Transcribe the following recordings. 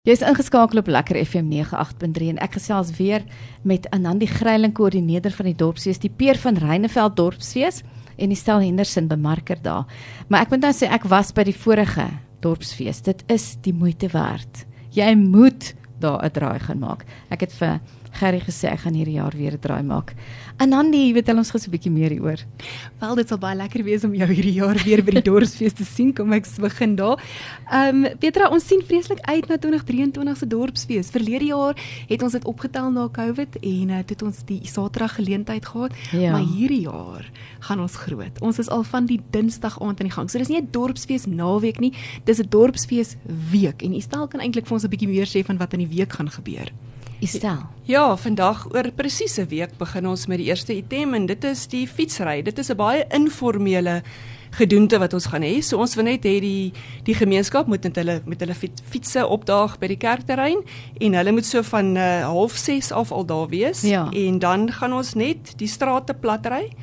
Jy is ingeskakel op Lekker FM 98.3 en ek gesels weer met Anandi Greiling, koördineerder van die dorpsfees, die Peer van Ryneveld dorpsfees en die Stel Henderson bemarker daar. Maar ek moet nou sê, ek was by die vorige dorpsfees. Dit is die moeite werd. Jy moet daar 'n draai gaan maak. Ek het vir Gerrie gesê, ek gaan hierdie jaar weer 'n draai maak. Anandi, vertel ons gous 'n bietjie meer hieroor. Wel, dit sal baie lekker wees om jou hierdie jaar weer by die dorpsfees te sien. Kom ek begin daar. Petra, ons sien vreeslik uit na 2023 se dorpsfees. Verlede jaar het ons dit opgetel na COVID en toe het ons die Saterdag geleentheid gehad, Ja. maar hierdie jaar gaan ons groot. Ons is al van die Dinsdag aand aan die gang. So dis nie 'n dorpsfees naweek nie, dis 'n dorpsfees week en Estel kan eintlik vir ons 'n bietjie meer sê van wat in die week gaan gebeur. Estel. Ja, vandag oor presies 'n week begin ons met die eerste item en dit is die fietsry. Dit is 'n baie informele gedoente wat ons gaan hê. So ons wil net hê die gemeenskap moet met hulle fietsse opdaag by die kerkterrein en hulle moet so van 5:30 af al daar wees. Ja. En dan gaan ons net die strate platry.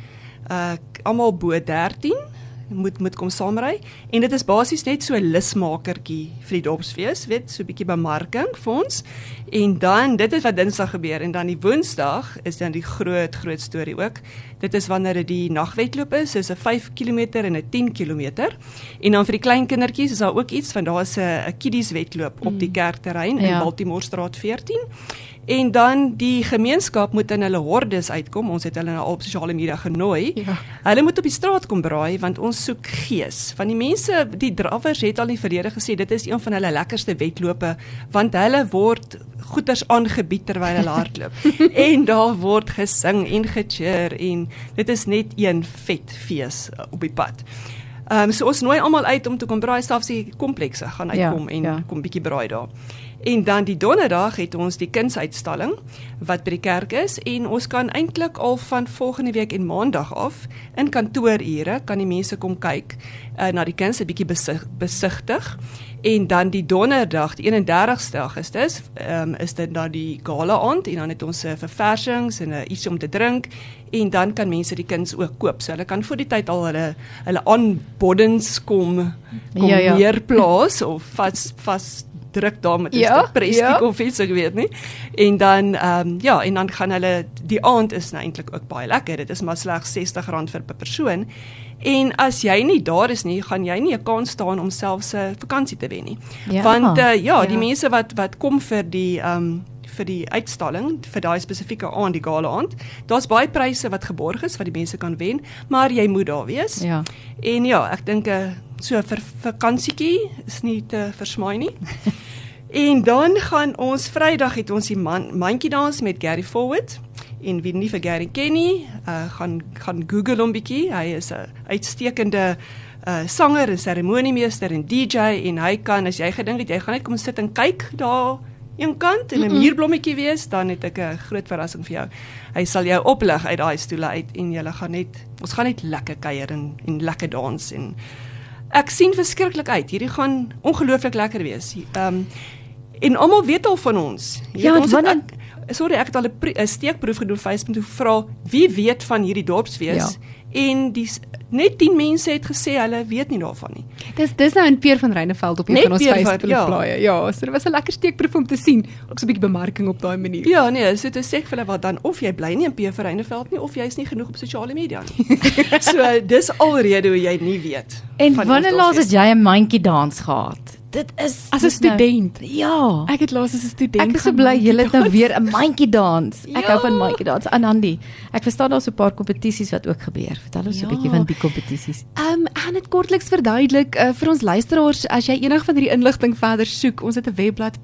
Almal bo 13 moet kom saamry en dit is basies net so 'n lusmakertjie vir die dorpsfees, weet, so 'n bietjie bemarking vir ons. En dan dit is wat Dinsdag gebeur en dan die Woensdag is dan die groot storie ook. Dit is wanneer dit die nagwedloop is, dis 'n 5 km en 'n 10 km. En dan vir die klein kindertjies is daar ook iets van daar's 'n kiddies wedloop op die kerkterrein in Baltimore Straat 14. En dan die gemeenskap moet in hulle hordes uitkom. Ons het hulle nou al op sosiale media genooi. Ja. Hulle moet op die straat kom braai want ons soek gees. Van die mense, die drawers het al in die verlede gesê dit is een van hulle lekkerste wedlope want hulle word goeders aangebied terwyl hulle hardloop. En daar word gesing en gecheer en dit is net een vet fees op die pad. So ons nooi almal uit om te kom braai, selfs die komplekse gaan uitkom en kom bietjie braai daar. En dan die donderdag het ons die kindsuitstalling wat by die kerk is en ons kan eintlik al van volgende week en maandag af in kantoorure kan die mense kom kyk na die kinders 'n bietjie besigtig. En dan die donderdag, die 31ste Augustus, is dit dan die gala aand en dan het ons verversings en iets om te drink en dan kan mense die kinders ook koop. So hulle kan voor die tyd al hulle aanboddens kom neerplaas of vas druk daar met 'n prestiek of iets, ek weet nie. En dan en dan gaan hulle die aand is nou eintlik ook baie lekker. Dit is maar slegs R60 per persoon. En as jy nie daar is nie, gaan jy nie 'n kans staan om selfs 'n vakansie te wen nie. Ja. Want die mense wat kom vir die uitstalling, vir daai spesifieke aand, die gala aand, daar's baie pryse wat geborg is wat die mense kan wen, maar jy moet daar wees. Ja. En ek dink so vir vakansietjie is nie te versmaai nie. En dan gaan ons Vrydag het ons die mandjie dans met Gary Forward. En wie nie vir Gary ken nie, gaan Google hom bietjie. Hy is 'n uitstekende sanger en seremoniemeester en DJ en hy kan, as jy gedink het jy gaan net kom sit en kyk daar een kant en 'n muurblommetjie wees, dan het ek 'n groot verrassing vir jou. Hy sal jou oplig uit daai stoele uit en ons gaan net lekker kuier en lekker dans en ek sien verskriklik uit. Hierdie gaan ongelooflik lekker wees. En almal weet al van ons. Ek het al 'n steekproef gedoen op Facebook toe vra wie weet van hierdie dorpsfees en net 10 mense het gesê hulle weet nie daarvan nie. Dis nou in Peer van Ryneveld op een van ons Facebook-blaaie. Ja, so dit was 'n lekker steekproef om te sien. Ook so 'n bietjie bemarking op daai manier. Ja, nee, so dit sê vir hulle wat dan of jy bly nie in Peer van Ryneveld nie of jy is nie genoeg op sosiale media nie. So dis alrede hoe jy nie weet. En wanneer laas het jy 'n mandjie dans gehad? Dit is as 'n student. Ja. Ek het laas as 'n student. Ek is so bly julle het nou weer 'n mandjie dans. Ek hou van mandjie dans. Anandi, ek verstaan daar's 'n paar kompetisies wat ook gebeur. Vertel ons 'n bietjie van die kompetisies. En dit kortliks verduidelik vir ons luisteraars, as jy enig van hierdie inligting verder soek, ons het 'n webblad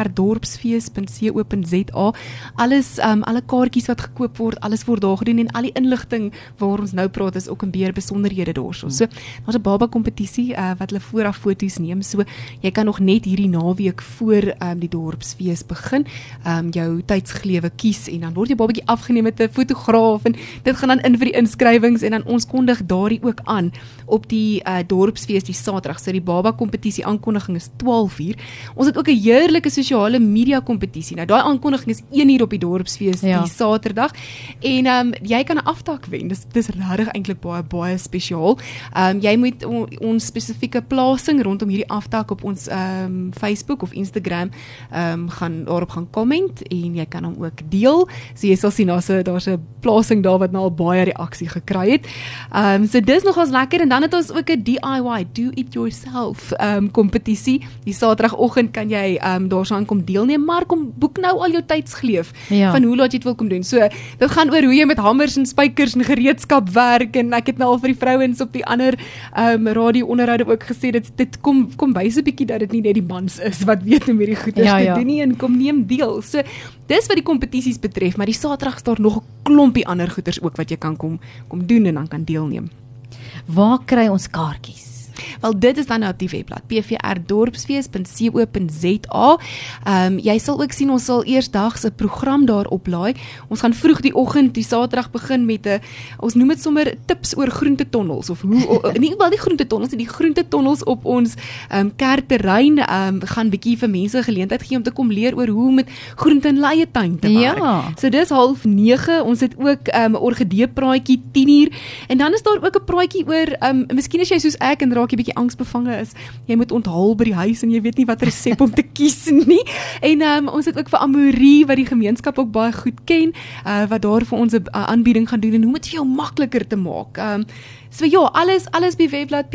pvrdorpsfees.co.za. Alles alle kaartjies wat gekoop word, alles word daar gedoen en al die inligting waar ons nou praat is ook in meer besonderhede daarso. So daar's 'n baba kompetisie wat hulle vooraf foto's neem. So jy kan nog net hierdie naweek voor die dorpsfees begin, jou tydsgelewe kies en dan word jou babatjie afgeneem met 'n fotograaf en dit gaan dan in vir die inskrywings en dan ons kondig daardie ook aan op die dorpsfees die Saterdag. So die baba kompetisie aankondiging is 12:00. Ons het ook 'n heerlike sosiale media kompetisie. Nou daai aankondiging is 1:00 op die dorpsfees die Saterdag en jy kan 'n aftak wen. Dis regtig eintlik baie spesiaal. Jy moet ons spesifieke plasing rondom hierdie aftak op ons Facebook of Instagram daarop gaan comment en jy kan hom ook deel. So jy sal sien daar's 'n plasing daar wat nou al baie reaksie gekry het. So dis nogals lekker en dan het ons ook 'n DIY, do it yourself kompetisie. Die Saterdagoggend kan jy daaraan kom deelneem, maar kom boek nou al jou tydsgleef van hoe laat jy dit wil kom doen. So dit gaan oor hoe jy met hamers en spykers en gereedskap werk en ek het nou al vir die vrouens op die ander radio-onderhoude ook gesê dit kom wys 'n bietjie dat dit nie net die mans is wat weet hoe om hierdie goeders te doen nie en kom neem deel. So dis wat die kompetisies betref, maar die Saterdag is daar nog 'n klompie ander goeders ook wat jy kan kom doen en dan kan deelneem. Waar kry ons kaartjies? Wel dit is dan nou op die webblad pvrdorpsfees.co.za. Jy sal ook sien ons sal eersdags 'n program daar oplaai. Ons gaan vroeg die oggend die Saterdag begin met ons noem dit sommer tips oor groentetonnels of hoe nie groentetonnels, die groentetonnels op ons kerkterrein gaan bietjie vir mense geleentheid gee om te kom leer oor hoe met groente in leie tuin te werk. Ja. So dis 8:30. Ons het ook 'n orgidee praatjie 10:00 en dan is daar ook 'n praatjie oor miskien as jy soos ek en raak jy bietjie angsbevange is, jy moet onthaal by die huis en jy weet nie wat resep om te kies nie. En ons het ook vir Amorie wat die gemeenskap ook baie goed ken, wat daar vir ons 'n aanbieding gaan doen en hoe om dit vir jou makliker te maak. So ja, alles by webblad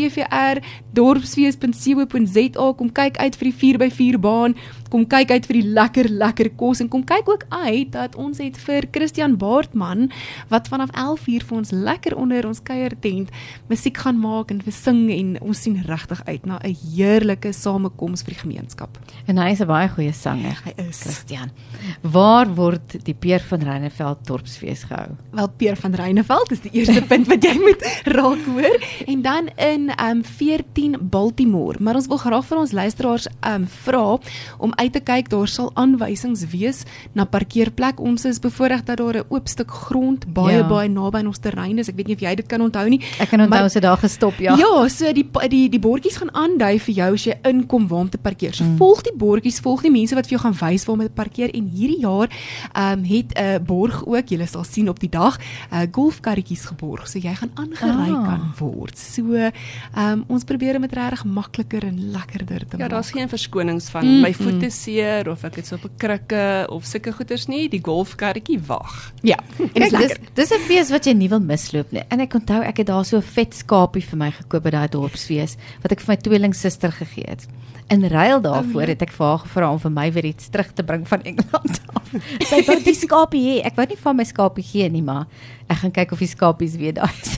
pvrdorpsfees.co.za. Kom kyk uit vir die 4x4 baan, kom kyk uit vir die lekker kos en kom kyk ook uit dat ons het vir Christian Baartman wat vanaf 11:00 vir ons lekker onder ons kuiertent musiek gaan maak en sing en ons sien regtig uit na 'n heerlike samekoms vir die gemeenskap. En hy is 'n baie goeie sanger. Hy is. Christian. Waar word die Peer van Ryneveld Dorpsfees gehou? Wel, Peer van Ryneveld is die eerste punt wat jy moet raak hoor. En dan in 14 Baltimore. Maar ons wil graag vir ons luisteraars vra om uit te kyk, daar sal aanwysings wees na parkeerplek. Ons is bevoorreg dat daar 'n oop stuk grond baie naby aan ons terrein is. Ek weet nie of jy dit kan onthou nie. Ek kan onthou se daar gestop, ja. Ja, so die bordjies gaan aandui vir jou as jy inkom waar om te parkeer. So volg die bordjies, volg die mense wat vir jou gaan wys waar om te parkeer en hierdie jaar het 'n borg ook, jy sal sien op die dag, golfkarretjies geborg. So jy gaan aangery kan word. So ons probeer om dit regtig makliker en lekkerder te maak. Ja, daar's geen verskonings van my voete seer of ek het op 'n krikke of sulke goeders nie. Die golfkarretjie wag. Ja, en dis 'n fees wat jy nie wil misloop nie. En ek onthou ek het daar so 'n vet skapie vir my gekoop by daai dorpsfees wat ek vir my tweelingsuster gegee het. In ruil daarvoor het ek vir haar gevra om vir my weer iets terug te bring van Engeland af. Sy wou die skapie hê. Ek wou nie van my skapie gee nie, maar ek gaan kyk of die skapies weer daar is.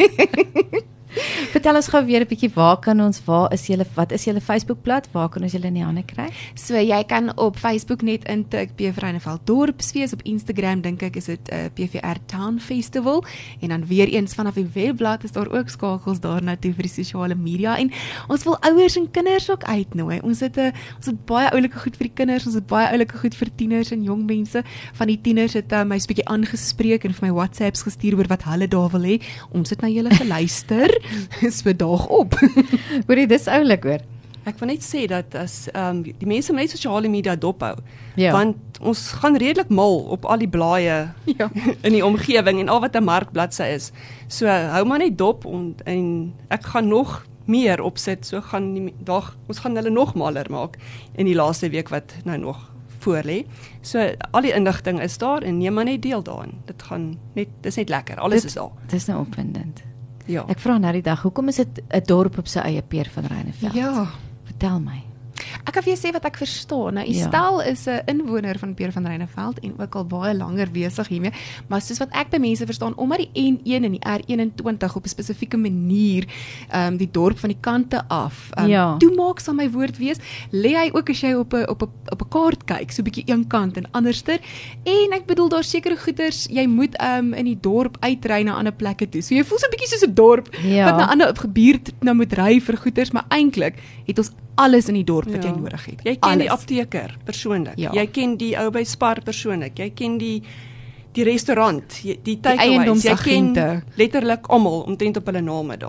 Vertel ons gou weer 'n bietjie, wat is julle Facebookblad? Waar kan ons julle in die hande kry? So jy kan op Facebook net intik PV Ryneveld Dorpsfees, op Instagram dink ek is dit PVR Town Festival en dan weer eens vanaf die webblad is daar ook skakels daarna toe vir die sosiale media en ons wil ouers en kinders ook uitnooi. Ons het baie oulike goed vir die kinders, ons het baie oulike goed vir tieners en jong mense. Van die tieners het my 'n bietjie aangespreek en vir my WhatsApps gestuur oor wat hulle daar wil hê. Ons het na julle geluister. So daag op. Hoorie, dis oulik hoor. Ek wil net sê dat as die mense net sosiale media dophou, Ja. want ons gaan redelik mal op al die blaaie in die omgewing en al wat 'n markbladsy is. So hou maar net dop en ek gaan nog meer opsit, so gaan ons gaan hulle nog maler maak in die laaste week wat nou nog voor lê. So al die inligting is daar en neem maar net deel daarin. Dis net lekker. Alles is daar. Dis nou opwindend. Ja. Ek vra nou die dag, hoekom is dit 'n dorp op sy eie Peer van Ryneveld? Ja. Vertel my. Ek kan vir jou sê wat ek verstaan. Nou, Estel is 'n inwoner van Peer van Ryneveld en ook al baie langer besig hiermee, maar soos wat ek by mense verstaan, omdat die N1 en die R21 op 'n spesifieke manier die dorp van die kante af toemaak, sal my woord wees, lê hy ook as jy op 'n kaart kyk, so 'n bietjie een kant en anderster. En ek bedoel daar sekere goeders, jy moet in die dorp uitry na ander plekke toe. So jy voel so 'n bietjie soos 'n dorp wat na ander gebied nou moet ry vir goeders, maar eintlik het ons alles in die dorp wat jy nodig het. Jy ken die apteker persoonlik. Ja. Jy ken die ou by Spar persoonlik. Jy ken die restaurant, die takeaways. Jy ken letterlik almal omtrent op hulle name daar.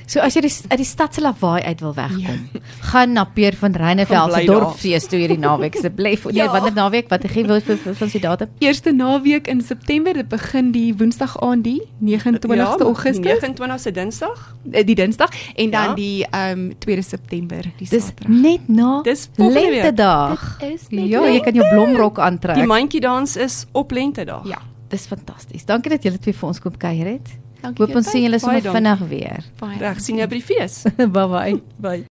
So as jy uit die stad se lawaai uit wil wegkom, gaan na Peer van Ryneveld se dorpsfees toe hierdie naweek asseblief. Nee, wanneer naweek? Wat gee wil vir die datum? Eerste naweek in September, dit begin die Woensdag aan die 29ste Augustus. 29ste Dinsdag. Die Dinsdag en dan die 2 September, die Dis Saterdag. net na Dis volgende week. Lentedag. Dit is net Ja, jy kan jou blomrok aantrek. Die mandjiedans is op Lentedag. Ja. Dis fantasties. Dankie dat julle twee vir ons kom kuier het. Dankie. Hoop ons sien julle sommer Baie vinnig weer. Baie Reg, sien jou by die fees. Bye bye. Bye.